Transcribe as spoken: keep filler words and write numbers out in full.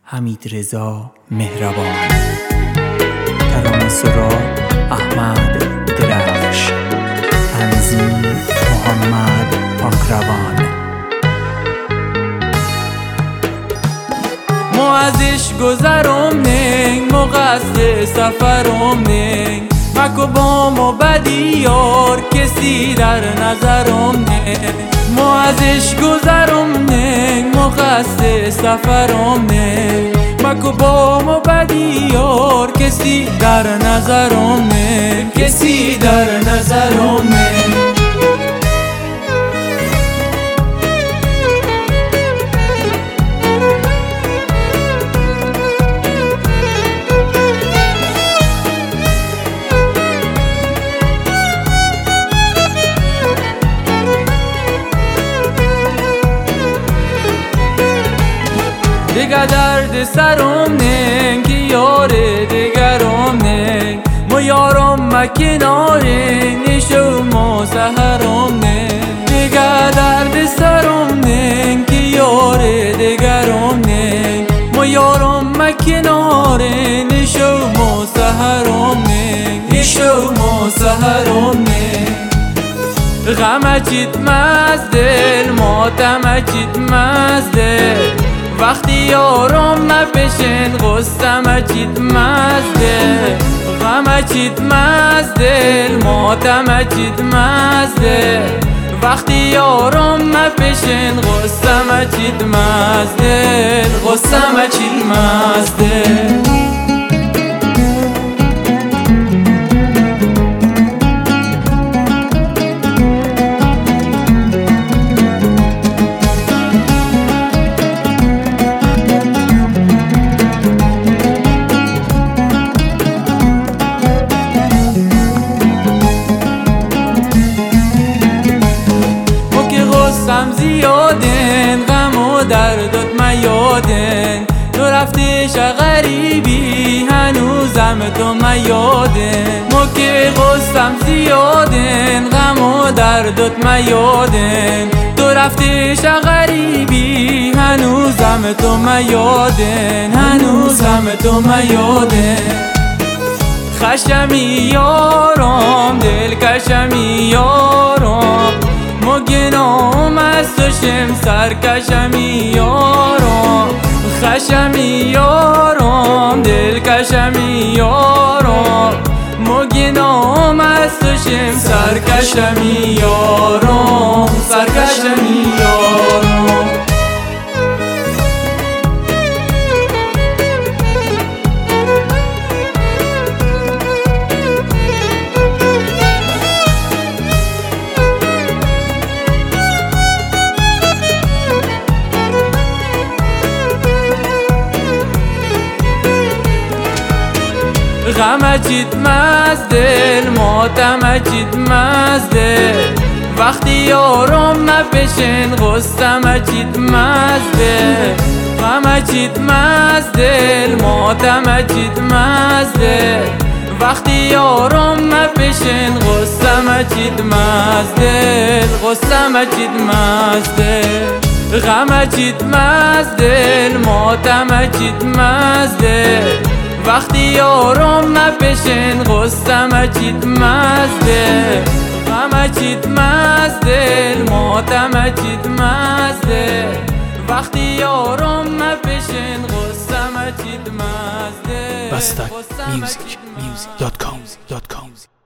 حمیدرضا مهربان. ترانه‌سرا احمد درفش. تنظیم محمد پاکروان. مو ازش گذرم ننگ، مو قصد سفرم ننگ، مکو با مو بدی یار کسی در نظرم ننگ. مو ازش گذرم ننگ، مو قصد سفرم ننگ، مکو با مو بدی یار کسی در نظرم ننگ، کسی در نظرم ننگ. دیگه درد سرم ننگ، یار دیگرم ننگ، ما یارم مکناره نشو ما سهرم ننگ. دیگه درد سرم ننگ، یار دیگرم ننگ، ما یارم مکناره نشو ما سهرم ننگ، نشو ما سهرم ننگ. غم چیت مز دل، ماتم چیت مز دل، وقتی یارم مپشن غصم چیت مزده. غم چیت مزده، ماتم چیت مزده، وقتی یارم مپشن غصم چیت مزده، غصم چیت مزده. غم زیادن، غم و دردت میادن، تو رفتش غریبی هنوزم تو میادن. ما که غصم زیادن، غم و دردت میادن، تو رفتش غریبی هنوزم تو میادن، هنوزم تو میادن. خشمی یارم، دلکشمی یارم، ما گناهم از تو شم سرکشمی یارم. خشمی یارم، دلکشمی یارم، ما گناهم از تو شم سرکشمی یارم، سرکشمی یارم. غم چیت مزده، ماتم چیت مزده، وقتی یارم مپشن غصم چیت مزده. غم چیت مزده، ماتم چیت مزده، وقتی یارم مپشن غصم چیت مزده، غصم چیت مزده. غم چیت مزده، ماتم چیت مزده، وقتی یارم نپشن غصم چیت مزده. غم چیت مزده، ماتم چیت مزده، وقتی یارم نپشن غصم چیت مزده. بستک میوزیک دات کام